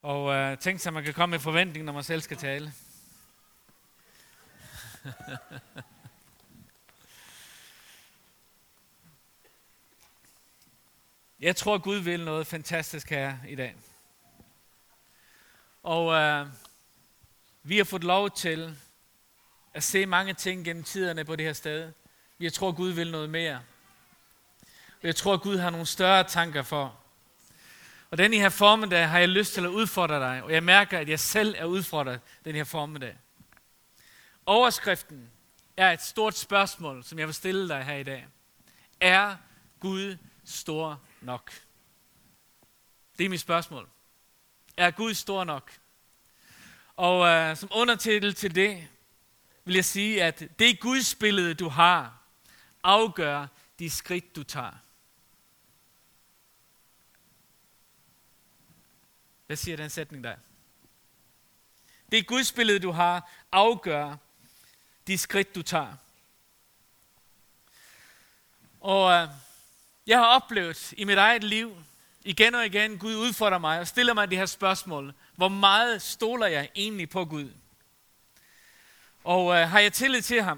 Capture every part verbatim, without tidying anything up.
Og øh, tænk sig, at man kan komme med forventning, når man selv skal tale. Jeg tror, Gud vil noget fantastisk her i dag. Og øh, vi har fået lov til at se mange ting gennem tiderne på det her sted. Jeg tror, Gud vil noget mere. Og jeg tror, Gud har nogle større tanker for. Og den her formiddag har jeg lyst til at udfordre dig, og jeg mærker, at jeg selv er udfordret den her formiddag. Overskriften er et stort spørgsmål, som jeg vil stille dig her i dag. Er Gud stor nok? Det er mit spørgsmål. Er Gud stor nok? Og øh, som undertitel til det, vil jeg sige, at det gudsbillede, du har, afgør de skridt, du tager. Hvad siger den sætning der? Det gudsbillede, du har, afgør de skridt, du tager. Og øh, jeg har oplevet i mit eget liv, igen og igen, Gud udfordrer mig og stiller mig det her spørgsmål. Hvor meget stoler jeg egentlig på Gud? Og øh, har jeg tillid til ham?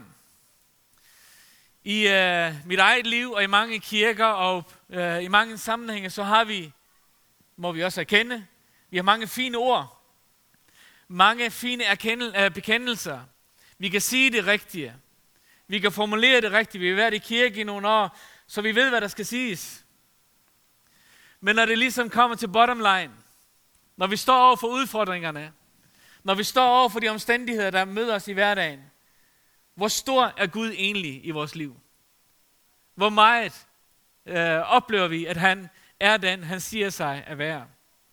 I øh, mit eget liv og i mange kirker og øh, i mange sammenhænge, så har vi, må vi også erkende, vi har mange fine ord. Mange fine erkendel- øh, bekendelser. Vi kan sige det rigtige. Vi kan formulere det rigtigt. Vi har været i kirke i nogle år, så vi ved, hvad der skal siges. Men når det ligesom kommer til bottom line, når vi står over for udfordringerne, når vi står over for de omstændigheder, der møder os i hverdagen, hvor stor er Gud egentlig i vores liv? Hvor meget øh, oplever vi, at han er den, han siger sig at være?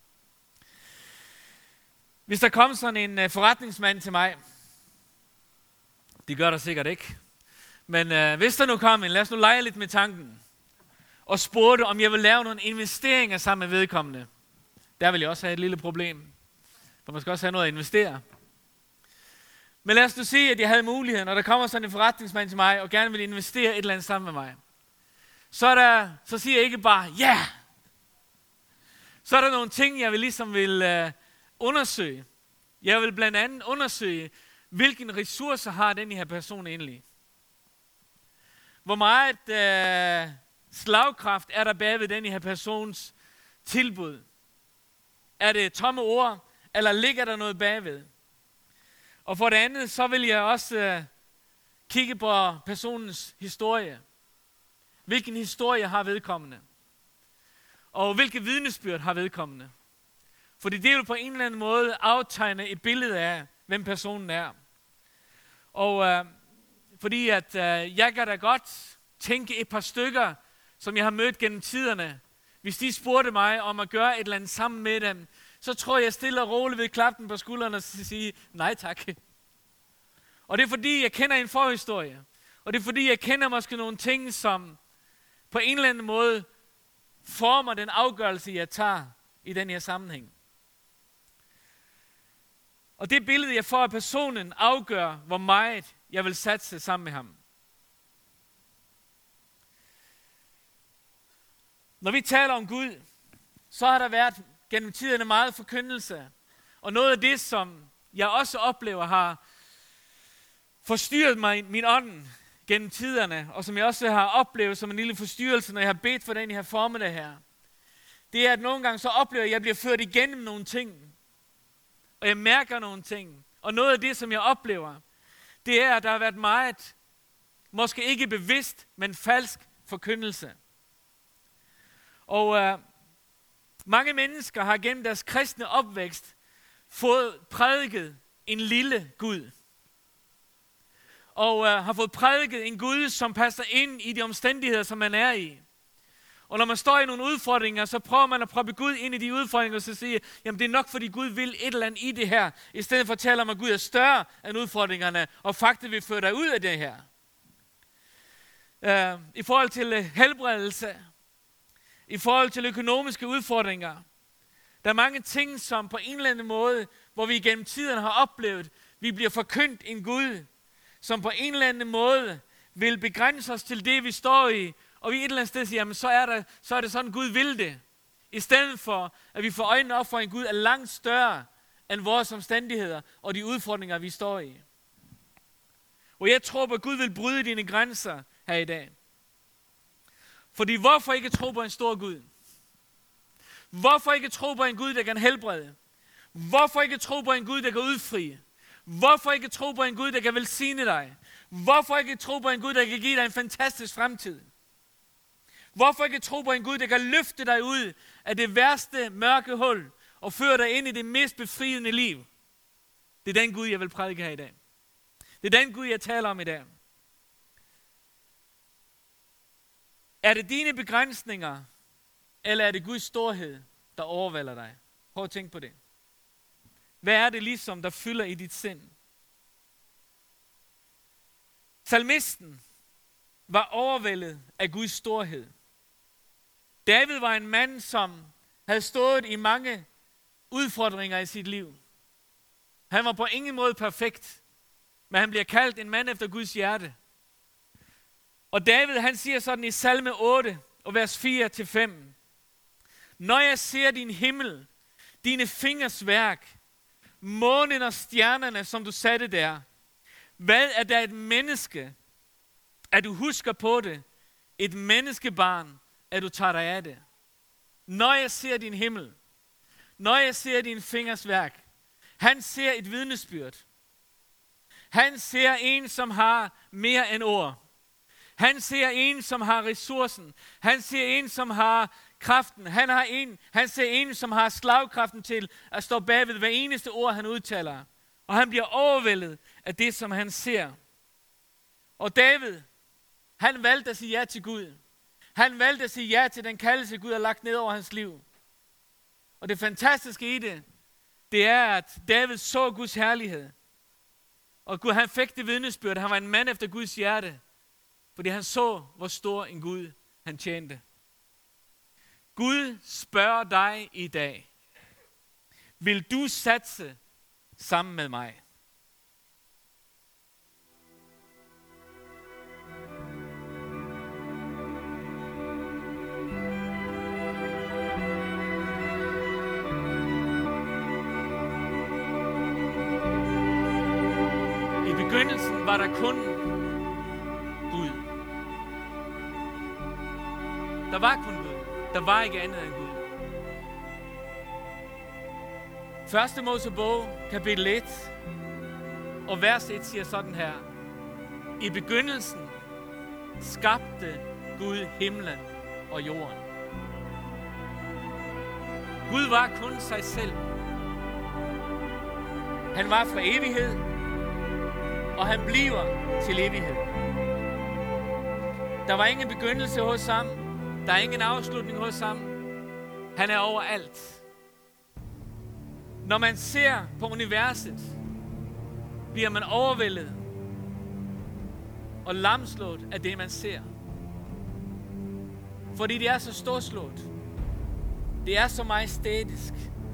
Hvis der kom sådan en øh, forretningsmand til mig, det gør der sikkert ikke, men øh, hvis der nu kom en, lad os nu lege lidt med tanken, og spurgte, om jeg vil lave nogle investeringer sammen med vedkommende. Der vil jeg også have et lille problem, for man skal også have noget at investere. Men lad os nu sige, at jeg havde muligheden, når der kommer sådan en forretningsmand til mig, og gerne vil investere et eller andet sammen med mig. Så, er der, så siger jeg ikke bare, ja! Yeah! Så er der nogle ting, jeg vil ligesom vil øh, undersøge. Jeg vil blandt andet undersøge, hvilken ressourcer har den her person egentlig. Hvor meget øh, slagkraft er der bag ved den her persons tilbud? Er det tomme ord, eller ligger der noget bagved? Og for det andet, så vil jeg også øh, kigge på personens historie. Hvilken historie har vedkommende? Og hvilke vidnesbyrd har vedkommende? Fordi det vil på en eller anden måde aftegne et billede af, hvem personen er. Og øh, fordi at øh, jeg kan da godt tænke et par stykker, som jeg har mødt gennem tiderne. Hvis de spurgte mig om at gøre et eller andet sammen med dem, så tror jeg stille og roligt ved klappen på skuldrene og sige, nej tak. Og det er fordi, jeg kender en forhistorie. Og det er fordi, jeg kender måske nogle ting, som på en eller anden måde former den afgørelse, jeg tager i den her sammenhæng. Og det billede, jeg får af personen, afgør, hvor meget jeg vil satse sammen med ham. Når vi taler om Gud, så har der været gennem tiderne meget forkyndelse. Og noget af det, som jeg også oplever, har forstyrret mig min ånd gennem tiderne, og som jeg også har oplevet som en lille forstyrrelse, når jeg har bedt for den her formiddag her, det er, at nogle gange så oplever jeg, at jeg bliver ført igennem nogle ting. Og jeg mærker nogle ting. Og noget af det, som jeg oplever, det er, at der har været meget, måske ikke bevidst, men falsk forkyndelse. Og øh, mange mennesker har gennem deres kristne opvækst fået prædiket en lille Gud. Og øh, har fået prædiket en Gud, som passer ind i de omstændigheder, som man er i. Og når man står i nogle udfordringer, så prøver man at proppe Gud ind i de udfordringer, og så siger, jamen det er nok, fordi Gud vil et eller andet i det her, i stedet for at tale om, at Gud er større end udfordringerne, og faktisk vil føre dig ud af det her. Uh, I forhold til helbredelse, i forhold til økonomiske udfordringer, der er mange ting, som på en eller anden måde, hvor vi gennem tiden har oplevet, vi bliver forkyndt en Gud, som på en eller anden måde vil begrænse os til det, vi står i, og vi et eller andet sted siger, jamen så er, der, så er det sådan, Gud vil det. I stedet for, at vi får øjnene op for en Gud, er langt større end vores omstændigheder og de udfordringer, vi står i. Og jeg tror på, at Gud vil bryde dine grænser her i dag. Fordi hvorfor ikke tro på en stor Gud? Hvorfor ikke tro på en Gud, der kan helbrede? Hvorfor ikke tro på en Gud, der kan udfri? Hvorfor ikke tro på en Gud, der kan velsigne dig? Hvorfor ikke tro på en Gud, der kan give dig en fantastisk fremtid? Hvorfor ikke tro på en Gud, der kan løfte dig ud af det værste mørke hul og føre dig ind i det mest befriende liv? Det er den Gud, jeg vil prædike her i dag. Det er den Gud, jeg taler om i dag. Er det dine begrænsninger, eller er det Guds storhed, der overvælder dig? Prøv at tænke på det. Hvad er det ligesom, der fylder i dit sind? Salmisten var overvældet af Guds storhed. David var en mand, som havde stået i mange udfordringer i sit liv. Han var på ingen måde perfekt, men han bliver kaldt en mand efter Guds hjerte. Og David, han siger sådan i salme otte, og vers fire til fem. Når jeg ser din himmel, dine fingers værk, månen og stjernerne, som du satte der. Hvad er der et menneske, at du husker på det? Et menneskebarn, at du tager dig af det. Når jeg ser din himmel, når jeg ser din fingers værk, han ser et vidnesbyrd. Han ser en, som har mere end ord. Han ser en, som har ressourcen. Han ser en, som har kraften. Han, har en, han ser en, som har slagkraften til at stå bagved hver eneste ord, han udtaler. Og han bliver overvældet af det, som han ser. Og David, han valgte at sige ja til Gud. Han valgte at sige ja til den kaldelse, Gud har lagt ned over hans liv. Og det fantastiske i det, det er, at David så Guds herlighed. Og Gud, han fik det vidnesbyrd. Han var en mand efter Guds hjerte. Fordi han så, hvor stor en Gud han tjente. Gud spørger dig i dag. Vil du satse sammen med mig? I begyndelsen var der kun Gud. Der var kun Gud. Der var ikke andet end Gud. Første Mosebog, kapitel et, og vers et siger sådan her. I begyndelsen skabte Gud himlen og jorden. Gud var kun sig selv. Han var fra evighed, og han bliver til evighed. Der var ingen begyndelse hos ham. Der er ingen afslutning hos ham. Han er overalt. Når man ser på universet, bliver man overvældet og lamslået af det, man ser. Fordi det er så storslået. Det er så majestætisk.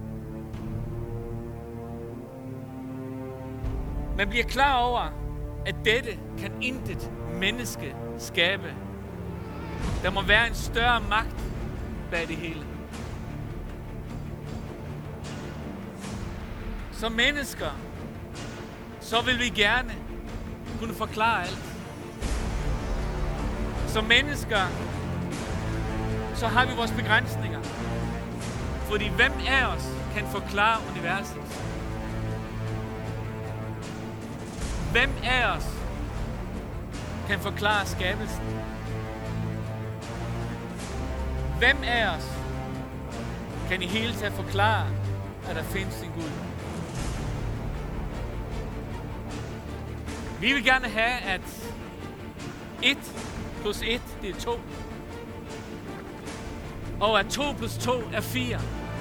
Man bliver klar over, at dette kan intet menneske skabe. Der må være en større magt bag det hele. Som mennesker, så vil vi gerne kunne forklare alt. Som mennesker, så har vi vores begrænsninger. Fordi hvem af os kan forklare universet? Hvem af os kan forklare skabelsen? Hvem af os kan i hele taget forklare, at der findes en Gud? Vi vil gerne have, at et plus et, det er to. Og at to plus to er fire.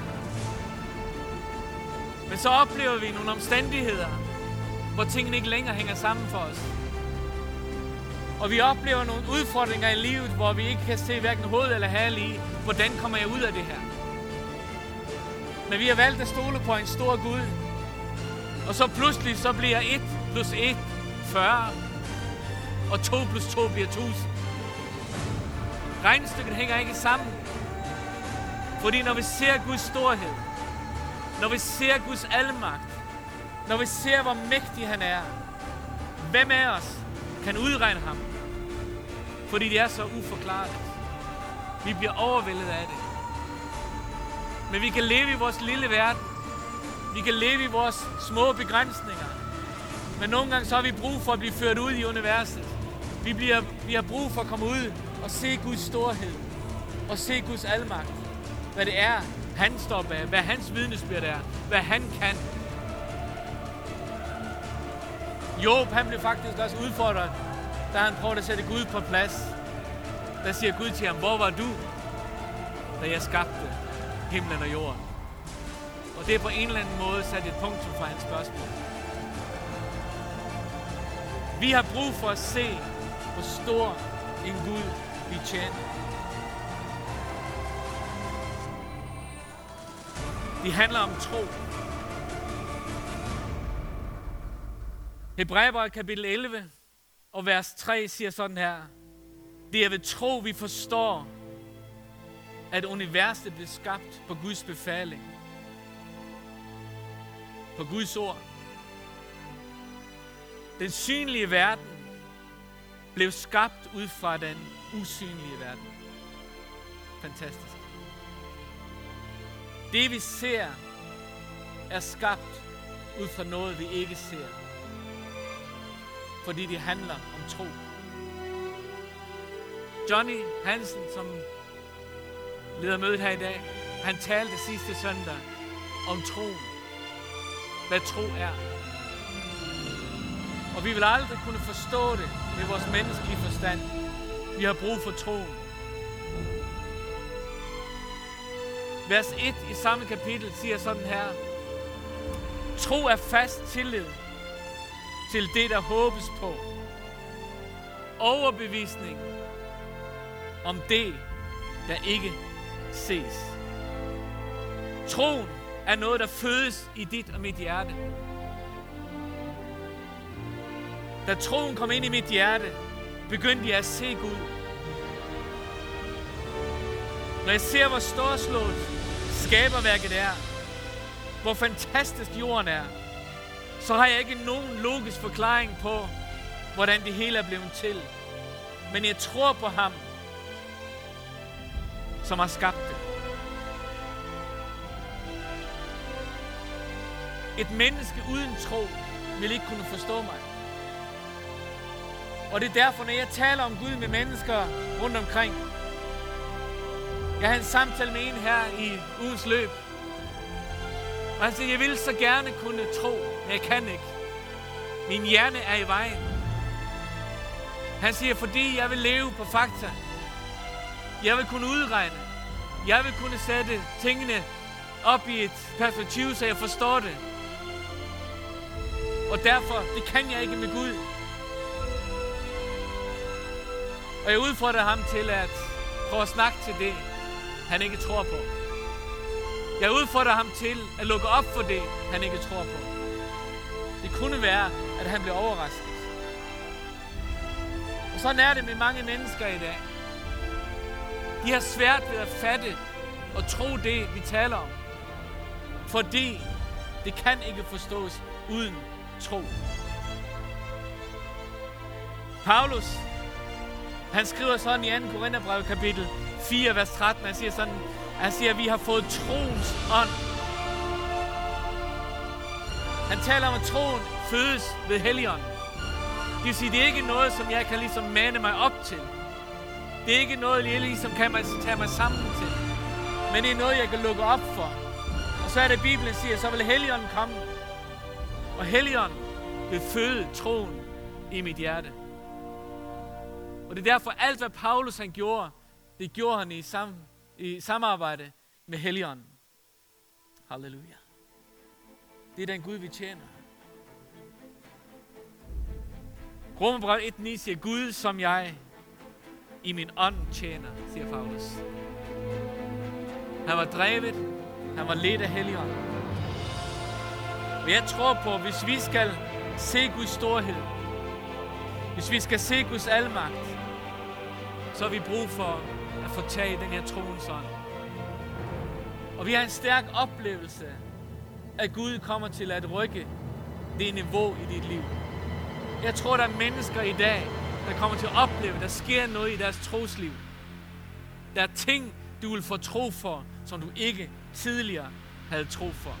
Men så oplever vi nogle omstændigheder, hvor tingene ikke længere hænger sammen for os. Og vi oplever nogle udfordringer i livet, hvor vi ikke kan se hverken hoved eller hale i, hvordan kommer jeg ud af det her. Men vi har valgt at stole på en stor Gud. Og så pludselig så bliver et plus et fyrre. Og to plus to bliver tusind. Regnestykket hænger ikke sammen. Fordi når vi ser Guds storhed, når vi ser Guds almagt, når vi ser, hvor mægtig han er, hvem af os kan udregne ham? Fordi det er så uforklarligt. Vi bliver overvældet af det. Men vi kan leve i vores lille verden. Vi kan leve i vores små begrænsninger. Men nogle gange så har vi brug for at blive ført ud i universet. Vi, bliver, vi har brug for at komme ud og se Guds storhed. Og se Guds almagt. Hvad det er, han står bag. Hvad hans vidnesbyrd er. Hvad han kan. Job, han blev faktisk også udfordret, da han prøvede at sætte Gud på plads. Der siger Gud til ham, hvor var du, da jeg skabte himlen og jorden? Og det er på en eller anden måde sat et punktum for hans spørgsmål. Vi har brug for at se, hvor stor en Gud vi tjener. Det handler om tro. Hebræerbrevet kapitel elleve og vers tre siger sådan her. Det er ved tro, vi forstår, at universet blev skabt på Guds befaling. På Guds ord. Den synlige verden blev skabt ud fra den usynlige verden. Fantastisk. Det vi ser er skabt ud fra noget vi ikke ser. Fordi det handler om tro. Johnny Hansen, som leder mødet her i dag, han talte sidste søndag om troen. Hvad tro er. Og vi vil aldrig kunne forstå det med vores menneskelige forstand. Vi har brug for troen. Vers et i samme kapitel siger sådan her. Tro er fast tillid til det, der håbes på. Overbevisning om det, der ikke ses. Troen er noget, der fødes i dit og mit hjerte. Da troen kom ind i mit hjerte, begyndte jeg at se Gud. Når jeg ser, hvor storslået skaberværket er, hvor fantastisk jorden er, så har jeg ikke nogen logisk forklaring på, hvordan det hele er blevet til. Men jeg tror på ham, som har skabt det. Et menneske uden tro vil ikke kunne forstå mig. Og det er derfor, når jeg taler om Gud med mennesker rundt omkring. Jeg havde en samtale med en her i ugens løb. Og han siger, jeg vil så gerne kunne tro, men jeg kan ikke. Min hjerne er i vejen. Han siger, fordi jeg vil leve på fakta. Jeg vil kunne udregne. Jeg vil kunne sætte tingene op i et perspektiv, så jeg forstår det. Og derfor, det kan jeg ikke med Gud. Og jeg udfordrer ham til at prøve at snakke til det, han ikke tror på. Jeg udfordrer ham til at lukke op for det, han ikke tror på. Det kunne være, at han blev overrasket. Og sådan er det med mange mennesker i dag. De har svært ved at fatte og tro det, vi taler om. Fordi det kan ikke forstås uden tro. Paulus, han skriver sådan i anden Korintherbrev kapitel fire, vers tretten. Han siger sådan, han siger, at vi har fået troens ånd. Han taler om, at troen fødes ved Helligånden. Det vil sige, det er ikke noget, som jeg kan ligesom mane mig op til. Det er ikke noget, jeg ligesom kan tage mig sammen til. Men det er noget, jeg kan lukke op for. Og så er det, Bibelen siger, så vil Helligånden komme. Og Helligånden vil føde troen i mit hjerte. Og det er derfor, alt hvad Paulus han gjorde, det gjorde han i, sam, i samarbejde med Helligånden. Halleluja. Det er den Gud, vi tjener. Romerbrevet et ni siger, Gud som jeg i min ånd tjener, siger Paulus. Han var drevet, han var ledt af Helligånden. Og jeg tror på, hvis vi skal se Guds storhed, hvis vi skal se Guds almagt, så har vi brug for at få tag i den her troens ånd. Og vi har en stærk oplevelse, at Gud kommer til at rykke det niveau i dit liv. Jeg tror, der er mennesker i dag, der kommer til at opleve, at der sker noget i deres trosliv. Der er ting, du vil få tro for, som du ikke tidligere havde tro for.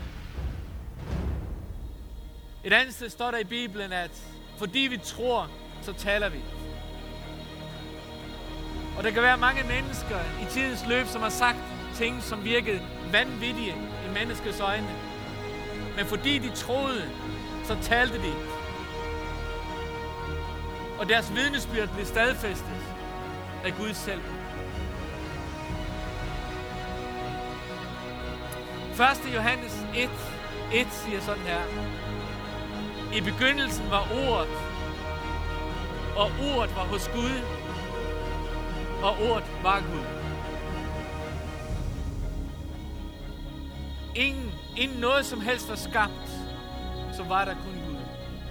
Et andet sted står der i Bibelen, at fordi vi tror, så taler vi. Og der kan være mange mennesker i tidens løb, som har sagt ting, som virkede vanvittige i menneskets øjne. Men fordi de troede, så talte de. Og deres vidnesbyrd blev stadfæstet af Gud selv. første Johannes et, et siger sådan her. I begyndelsen var ordet, og ordet var hos Gud, og ordet var Gud. Ingen, inden noget som helst var skabt, så var der kun Gud.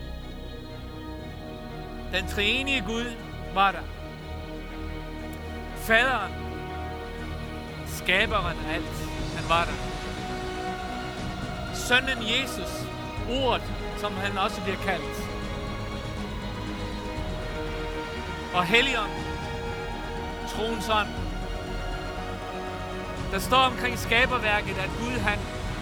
Den treenige Gud var der. Faderen, skaberen af alt, han var der. Sønnen Jesus, ordet, som han også bliver kaldt. Og Helligånden, troens ånd. Der står omkring skaberværket, at Gud han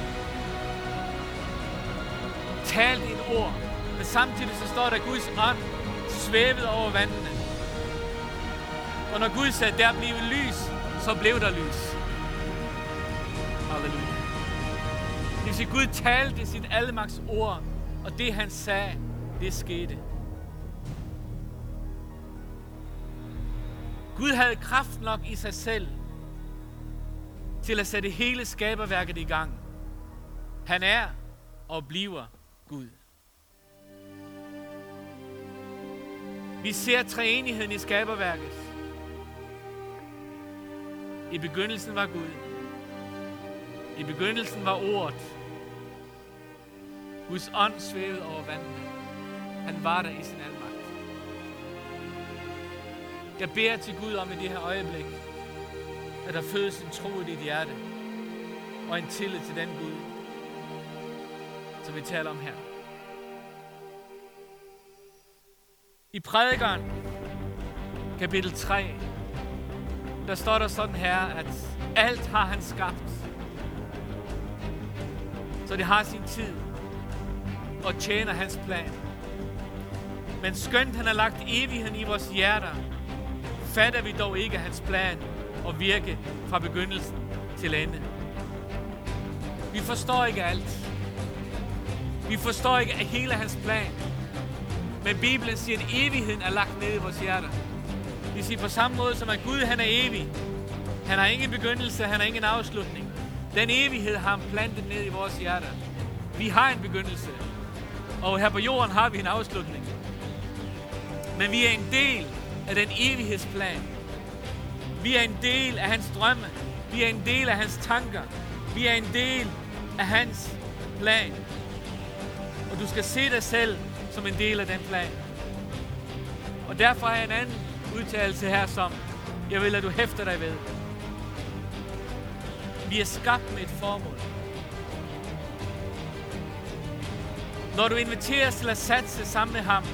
talte et ord, men samtidig så står der, at Guds ånd svævede over vandene. Og når Gud sagde, der blev lys, så blev der lys. Halleluja. Det vil sige, Gud talte sit almagts ord, og det han sagde, det skete. Gud havde kraft nok i sig selv til at sætte hele skaberværket i gang. Han er og bliver Gud. Vi ser treenigheden i skaberværket. I begyndelsen var Gud. I begyndelsen var ordet. Guds ånd svævede over vandene. Han var der i sin almagt. Jeg beder til Gud om i det her øjeblik, at der fødes en tro i dit hjerte, og en tillid til den Gud, som vi taler om her. I Prædikeren, kapitel tre, der står der sådan her, at alt har han skabt, så det har sin tid og tjener hans plan. Men skønt han har lagt evigheden i vores hjerter, fatter vi dog ikke hans plan og virke fra begyndelsen til ende. Vi forstår ikke alt. Vi forstår ikke hele hans plan. Men Bibelen siger, at evigheden er lagt ned i vores hjerter. Det siger på samme måde som at Gud han er evig. Han har ingen begyndelse, han har ingen afslutning. Den evighed har han plantet ned i vores hjerter. Vi har en begyndelse, og her på jorden har vi en afslutning. Men vi er en del af den evighedsplan. Vi er en del af hans drømme. Vi er en del af hans tanker. Vi er en del af hans plan. Og du skal se dig selv som en del af den plan. Og derfor har jeg en anden udtalelse her, som jeg vil, at du hæfter dig ved. Vi er skabt med et formål. Når du inviteres til at satse sammen med ham,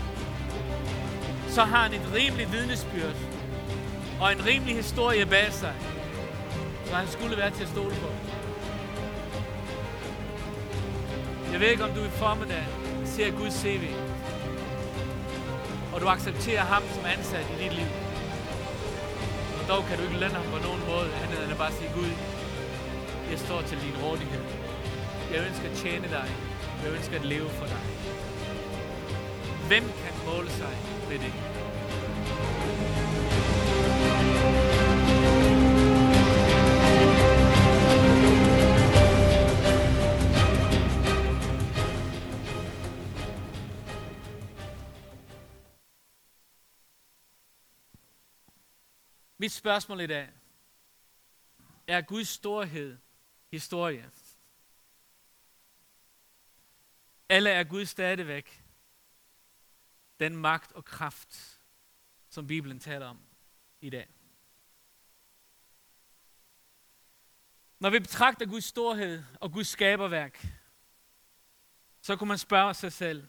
så har han et rimeligt vidnesbyrd og en rimelig historie bag sig, så han skulle være til at stole på. Jeg ved ikke, om du i formiddag ser Guds C V, og du accepterer ham som ansat i dit liv. Og dog kan du ikke lande ham på nogen måde andet end at bare sige, Gud, jeg står til din rådighed. Jeg ønsker at tjene dig. Jeg ønsker at leve for dig. Hvem kan måle sig med det? Mit spørgsmål i dag er Guds storhed historie? Eller er Gud stadigvæk den magt og kraft, som Bibelen taler om i dag? Når vi betragter Guds storhed og Guds skaberværk, så kunne man spørge sig selv,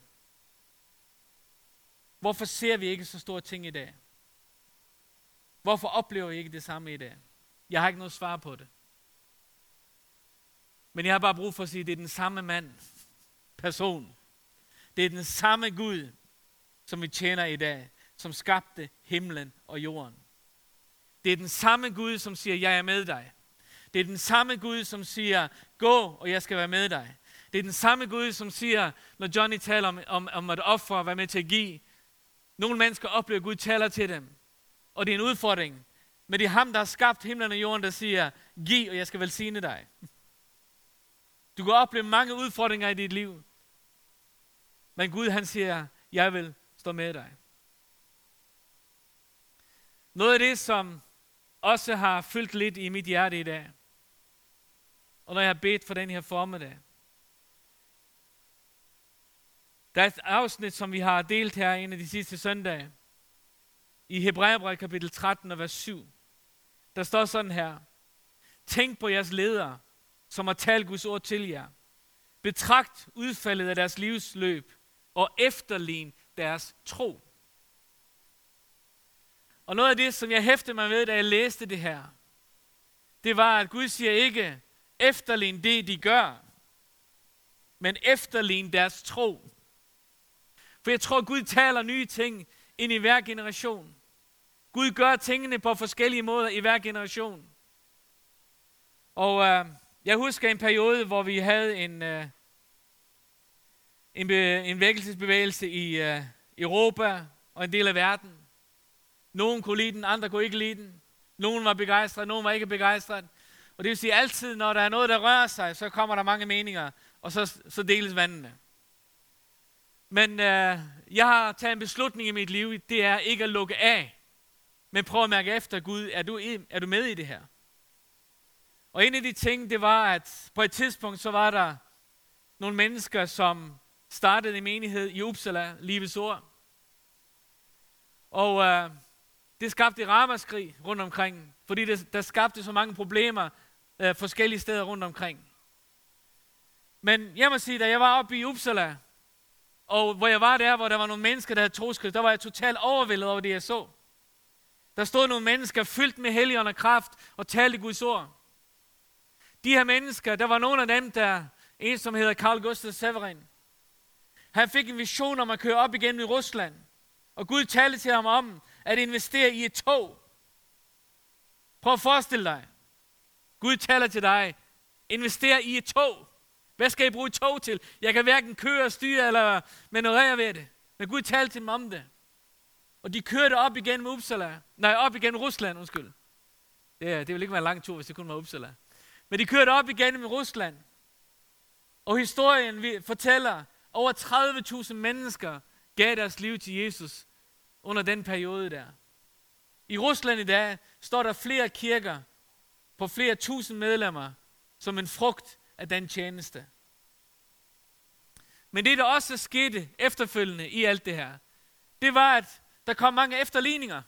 hvorfor ser vi ikke så store ting i dag? Hvorfor oplever vi ikke det samme i dag? Jeg har ikke noget svar på det. Men jeg har bare brug for at sige, at det er den samme mand, person. Det er den samme Gud, som vi tjener i dag, som skabte himlen og jorden. Det er den samme Gud, som siger, jeg er med dig. Det er den samme Gud, som siger, gå, og jeg skal være med dig. Det er den samme Gud, som siger, når Johnny taler om, om, om at ofre og være med til at give. Nogle mennesker oplever, at Gud taler til dem. Og det er en udfordring. Men det er ham, der har skabt himlen og jorden, der siger, giv, og jeg skal velsigne dig. Du kan opleve mange udfordringer i dit liv. Men Gud, han siger, jeg vil stå med dig. Noget af det, som også har fyldt lidt i mit hjerte i dag, og når jeg har bedt for den her formiddag, der er et afsnit, som vi har delt her en af de sidste søndage, i Hebræerbrevet kapitel tretten og vers syv. Der står sådan her, tænk på jeres ledere, som har talt Guds ord til jer. Betragt udfaldet af deres livsløb, og efterlign deres tro. Og noget af det, som jeg hæftede mig ved, da jeg læste det her, det var, at Gud siger ikke, efterlign det, de gør, men efterlign deres tro. For jeg tror, at Gud taler nye ting ind i hver generation. Gud gør tingene på forskellige måder i hver generation. Og øh, jeg husker en periode, hvor vi havde en, øh, en, be, en vækkelsesbevægelse i øh, Europa og en del af verden. Nogen kunne lide den, andre kunne ikke lide den. Nogen var begejstret, nogen var ikke begejstret. Og det vil sige, altid når der er noget, der rører sig, så kommer der mange meninger, og så, så deles vandene. Men øh, jeg har taget en beslutning i mit liv, det er ikke at lukke af, men prøve at mærke efter, Gud, er du, er du med i det her? Og en af de ting, det var, at på et tidspunkt, så var der nogle mennesker, som startede en menighed i Uppsala, Livets Ord. Og øh, det skabte ramaskrig rundt omkring, fordi det, der skabte så mange problemer øh, forskellige steder rundt omkring. Men jeg må sige, da jeg var oppe i Uppsala, og hvor jeg var der, hvor der var nogle mennesker, der havde troskrift, der var jeg totalt overvældet over det, jeg så. Der stod nogle mennesker fyldt med helligånd og kraft og talte Guds ord. De her mennesker, der var nogle af dem, der en, som hedder Carl Gustaf Severin. Han fik en vision om at køre op igen i Rusland. Og Gud talte til ham om at investere i et tog. Prøv at forestille dig. Gud taler til dig. Invester i et tog. Hvad skal I bruge et tog til? Jeg kan hverken køre og styre eller manøvrere ved det. Men Gud talte til dem om det. Og de kørte op igennem Uppsala. Nej, op igennem Rusland, undskyld. Det, det ville ikke være en lang tur, hvis det kun var Uppsala. Men de kørte op igennem Rusland. Og historien vi fortæller, over tredive tusind mennesker gav deres liv til Jesus under den periode der. I Rusland i dag står der flere kirker på flere tusind medlemmer som en frugt af den tjeneste. Men det, der også skete efterfølgende i alt det her, det var, at der kom mange efterligninger.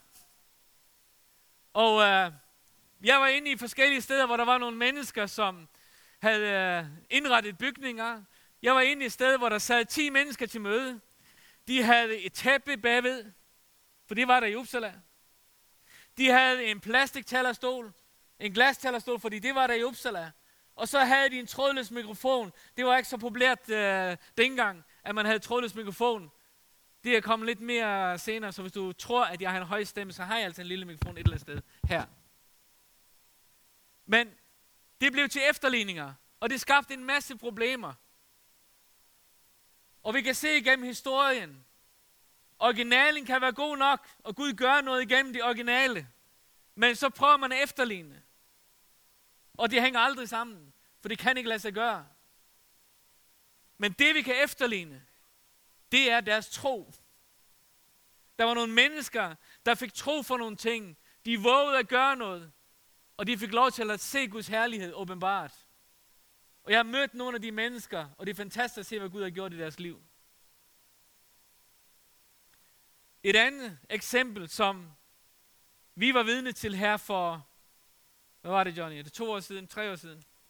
Og øh, jeg var inde i forskellige steder, hvor der var nogle mennesker, som havde øh, indrettet bygninger. Jeg var inde i et sted, hvor der sad ti mennesker til møde. De havde et tæppe bagved, for det var der i Uppsala. De havde en plastiktalerstol, en glastalerstol, fordi det var der i Uppsala. Og så havde de en trådløs mikrofon. Det var ikke så populært øh, dengang, at man havde trådløs mikrofon. Det er kommet lidt mere senere, så hvis du tror, at jeg har en høj stemme, så har jeg altså en lille mikrofon et eller andet sted her. Men det blev til efterligninger, og det skabte en masse problemer. Og vi kan se igennem historien, originalen kan være god nok, og Gud gør noget igennem det originale. Men så prøver man at efterligne. Og det hænger aldrig sammen, for det kan ikke lade sig gøre. Men det vi kan efterligne, det er deres tro. Der var nogle mennesker, der fik tro for nogle ting. De vågede at gøre noget, og de fik lov til at se Guds herlighed åbenbart. Og jeg har mødt nogle af de mennesker, og det er fantastisk at se, hvad Gud har gjort i deres liv. Et andet eksempel, som vi var vidne til her for, hvad var det, Johnny? Er det to år siden, tre år siden?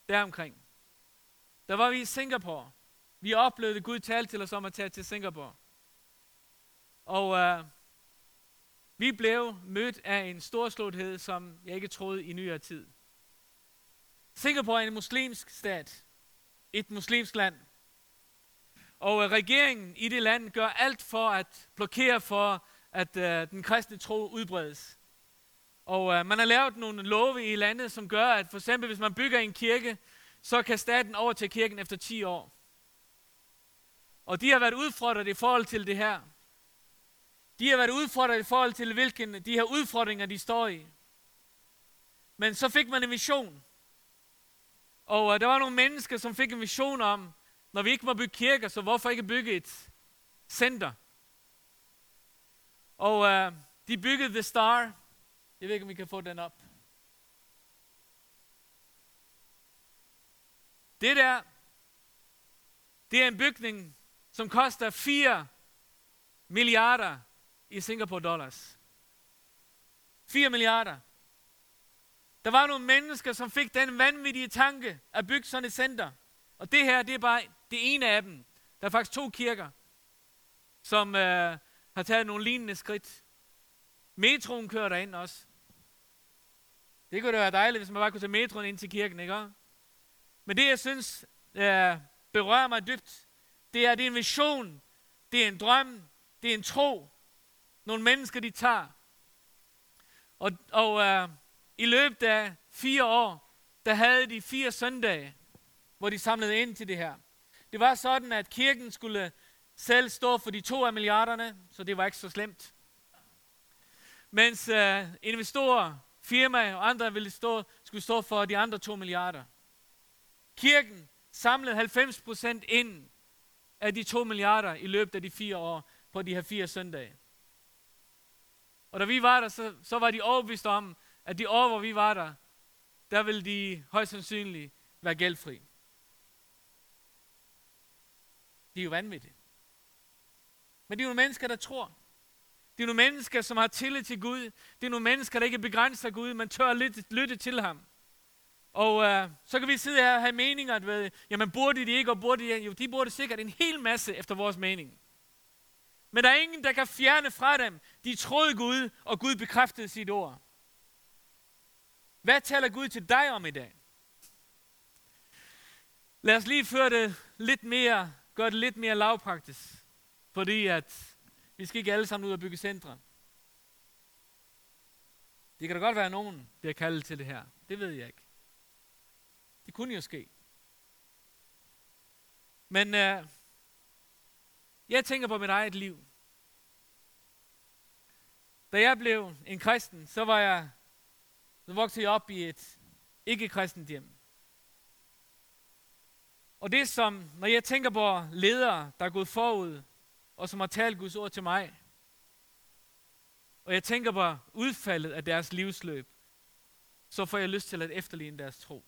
deromkring. Der var vi i Singapore. Vi oplevede, at Gud talte til os om at tage til Singapore. Og uh, vi blev mødt af en storslåethed, som jeg ikke troede i nyere tid. Singapore er en muslimsk stat. Et muslimsk land. Og uh, regeringen i det land gør alt for at blokere for, at uh, den kristne tro udbredes. Og uh, man har lavet nogle love i landet, som gør, at for eksempel hvis man bygger en kirke, så kan staten overtage kirken efter ti år. Og de har været udfordret i forhold til det her. De har været udfordret i forhold til, hvilke de her udfordringer, de står i. Men så fik man en vision. Og uh, der var nogle mennesker, som fik en vision om, når vi ikke må bygge kirker, så hvorfor ikke bygge et center? Og uh, de byggede The Star. Jeg ved ikke, om vi kan få den op. Det der, det er en bygning, som koster fire milliarder i Singapore dollars. fire milliarder. Der var nogle mennesker, som fik den vanvittige tanke at bygge sådan et center. Og det her, det er bare det ene af dem. Der er faktisk to kirker, som øh, har taget nogle lignende skridt. Metroen kører derind også. Det kunne da være dejligt, hvis man bare kunne tage metroen ind til kirken, ikke? Men det, jeg synes øh, berører mig dybt, det er, det er en vision, det er en drøm, det er en tro. Nogle mennesker, de tager. Og, og øh, i løbet af fire år, der havde de fire søndage, hvor de samlede ind til det her. Det var sådan, at kirken skulle selv stå for de to af milliarderne, så det var ikke så slemt. Mens øh, investorer, firmaer og andre ville stå, skulle stå for de andre to milliarder. Kirken samlede halvfems procent ind af de to milliarder i løbet af de fire år på de her fire søndage. Og da vi var der, så, så var de overbevist om, at de år, hvor vi var der, der ville de højst sandsynligt være gældfri. Det er jo vanvittigt. Men det er jo nogle mennesker, der tror. Det er nogle mennesker, som har tillid til Gud. Det er nogle mennesker, der ikke begrænser Gud, men tør at lytte, lytte til ham. Og øh, så kan vi sidde her og have meninger, at ved, jamen burde de ikke, og burde de, jo, de burde sikkert en hel masse efter vores mening. Men der er ingen, der kan fjerne fra dem. De troede Gud, og Gud bekræftede sit ord. Hvad taler Gud til dig om i dag? Lad os lige føre det lidt mere, gøre det lidt mere lavpraktisk. Fordi at vi skal ikke alle sammen ud og bygge centre. Det kan da godt være, at nogen bliver kaldet til det her. Det ved jeg ikke. Det kunne jo ske. Men øh, jeg tænker på mit eget liv. Da jeg blev en kristen, så var jeg, så voksede jeg op i et ikke-kristent hjem. Og det som, når jeg tænker på ledere, der er gået forud, og som har talt Guds ord til mig, og jeg tænker på udfaldet af deres livsløb, så får jeg lyst til at efterligne deres tro.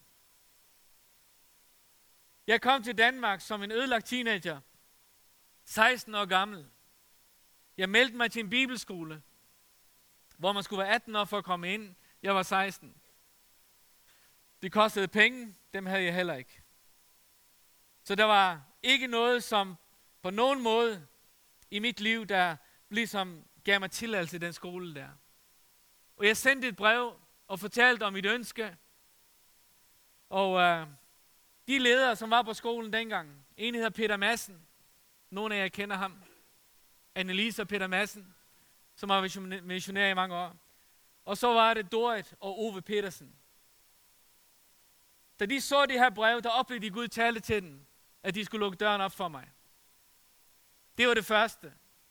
Jeg kom til Danmark som en ødelagt teenager, seksten år gammel. Jeg meldte mig til en bibelskole, hvor man skulle være atten år for at komme ind. Jeg var seksten. Det kostede penge, dem havde jeg heller ikke. Så der var ikke noget, som på nogen måde i mit liv, der ligesom gav mig tilladelse i den skole der. Og jeg sendte et brev og fortalte om mit ønske. Og øh, de ledere, som var på skolen dengang, en hedder Peter Madsen. Nogle af jer kender ham. Annelise og Peter Madsen, som var missionær i mange år. Og så var det Dorit og Ove Petersen. Da de så det her brev, der oplevede de Gud tale til dem, at de skulle lukke døren op for mig. Det var det første.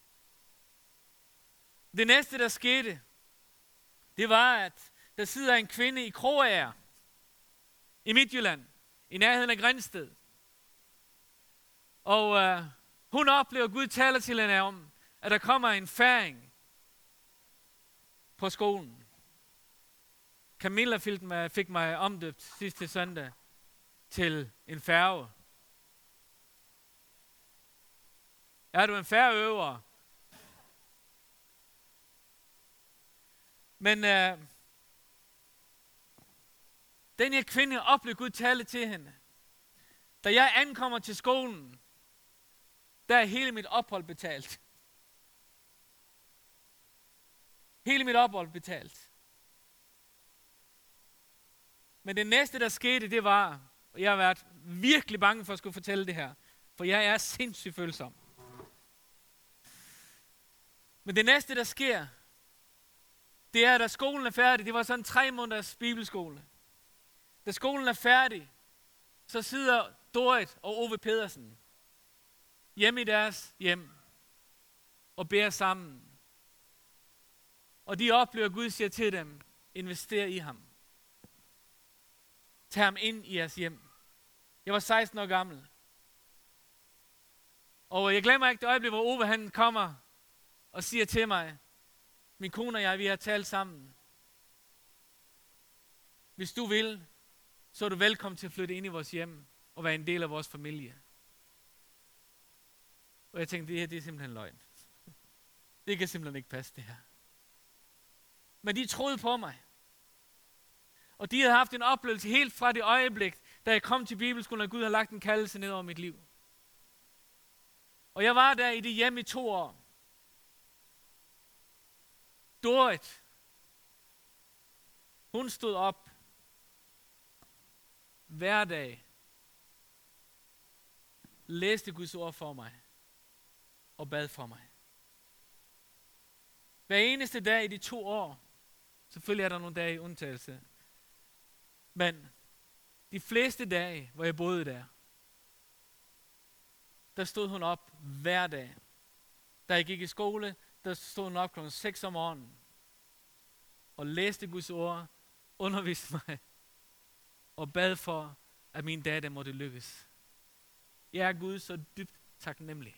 Det næste, der skete, det var, at der sidder en kvinde i Kroager, i Midtjylland, i nærheden af Grindsted. Og øh, hun oplever, at Gud taler til hende om, at der kommer en færing på skolen. Camilla fik mig, fik mig omdøbt sidste søndag til en færge. Er du en færøver? Men øh, Den her kvinde oplevede Gud tale til hende. Da jeg ankommer til skolen, der er hele mit ophold betalt. Hele mit ophold betalt. Men det næste, der skete, det var, og jeg har været virkelig bange for at skulle fortælle det her, for jeg er sindssygt følsom. Men det næste, der sker, det er, da skolen er færdig. Det var sådan en tre måneders bibelskole. Da skolen er færdig, så sidder Dorit og Ove Pedersen hjemme i deres hjem og beder sammen. Og de oplever, at Gud siger til dem, invester i ham. Tag ham ind i jeres hjem. Jeg var seksten år gammel. Og jeg glemmer ikke det øjeblik, hvor Ove han kommer og siger til mig, min kone og jeg, vi har talt sammen. Hvis du vil, så er du velkommen til at flytte ind i vores hjem og være en del af vores familie. Og jeg tænkte, det her det er simpelthen løgn. Det kan simpelthen ikke passe, det her. Men de troede på mig. Og de havde haft en oplevelse helt fra det øjeblik, da jeg kom til bibelskolen, og Gud har lagt en kaldelse ned over mit liv. Og jeg var der i det hjem i to år. Dorit, hun stod op hver dag, læste Guds ord for mig og bad for mig. Hver eneste dag i de to år, selvfølgelig er der nogle dage i undtagelse, men de fleste dage, hvor jeg boede der, der stod hun op hver dag. Da jeg gik i skole, der stod hun op klokken seks om morgenen og læste Guds ord, underviste mig og bad for, at min dag der måtte lykkes. Jeg er Gud så dybt taknemmelig.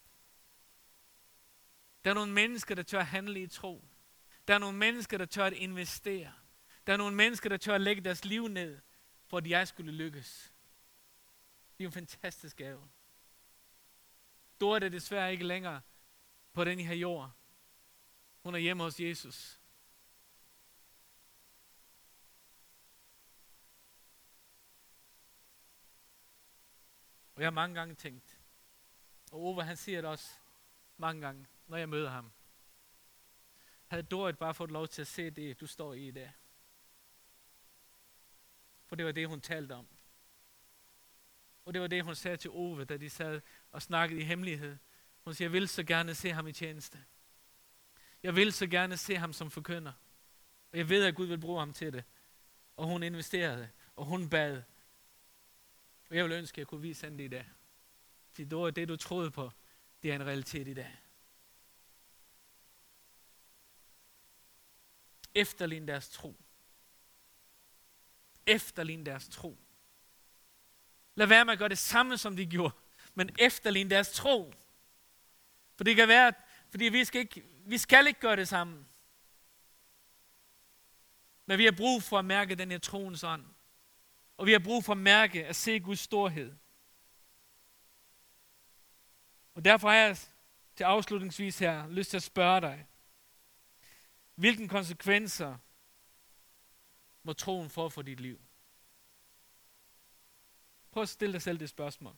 Der er nogle mennesker, der tør at handle i tro. Der er nogle mennesker, der tør at investere. Der er nogle mennesker, der tør at lægge deres liv ned, for at jeg skulle lykkes. Det er en fantastisk gave. Dorit er desværre ikke længere på den her jord. Hun er hjemme hos Jesus. Og jeg har mange gange tænkt, og Ove han siger det også mange gange, når jeg møder ham. Havde Dorit bare fået lov til at se det, du står i i dag. For det var det, hun talte om. Og det var det, hun sagde til Ove, da de sad og snakkede i hemmelighed. Hun siger, jeg vil så gerne se ham i tjeneste. Jeg vil så gerne se ham som forkynder. Og jeg ved, at Gud vil bruge ham til det. Og hun investerede, og hun bad. Og jeg vil ønske, at jeg kunne vise hende det i dag. For det var det, du troede på, det er en realitet i dag. Efterlign deres tro. Efterlign deres tro. Lad være med at gøre det samme, som de gjorde, men efterlign deres tro. For det kan være, fordi vi skal ikke, vi skal ikke gøre det samme. Men vi har brug for at mærke den her troens ånd. Og vi har brug for at mærke at se Guds storhed. Og derfor har jeg til afslutningsvis her lyst til at spørge dig, hvilke konsekvenser må troen få for dit liv? Prøv at stille dig selv det spørgsmål.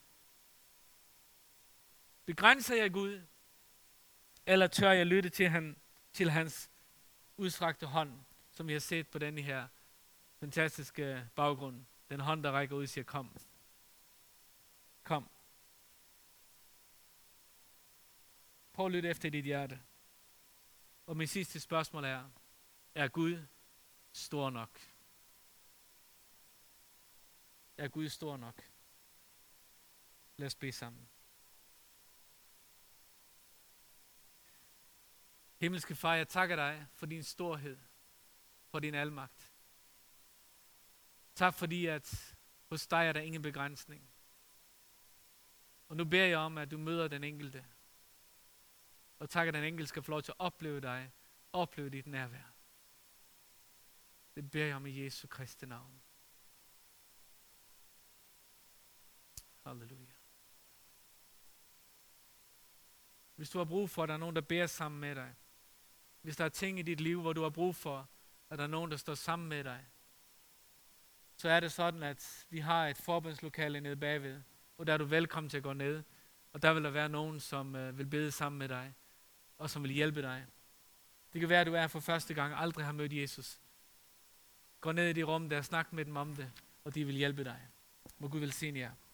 Begrænser jeg Gud, eller tør jeg lytte til, han, til hans udstrakte hånd, som vi har set på denne her fantastiske baggrund? Den hånd, der rækker ud og siger, kom. Kom. Prøv at lytte efter dit hjerte. Og min sidste spørgsmål er, er Gud stor nok? Er Gud stor nok? Lad os bede sammen. Himmelske Far, jeg takker dig for din storhed, for din almagt. Tak fordi, at hos dig er der ingen begrænsning. Og nu beder jeg om, at du møder den enkelte. Og tak, at den enkelte skal få lov til at opleve dig, opleve dit nærvær. Det beder jeg om i Jesu Kristi navn. Halleluja. Hvis du har brug for, at der er nogen, der beder sammen med dig. Hvis der er ting i dit liv, hvor du har brug for, at der er nogen, der står sammen med dig. så er det sådan, at vi har et forbundslokale nede bagved, og der er du velkommen til at gå ned. Og der vil der være nogen, som øh, vil bede sammen med dig, og som vil hjælpe dig. Det kan være, at du er for første gang og aldrig har mødt Jesus. Gå ned i det rum der, snak med dem om det, og de vil hjælpe dig. Må Gud velsigne jer.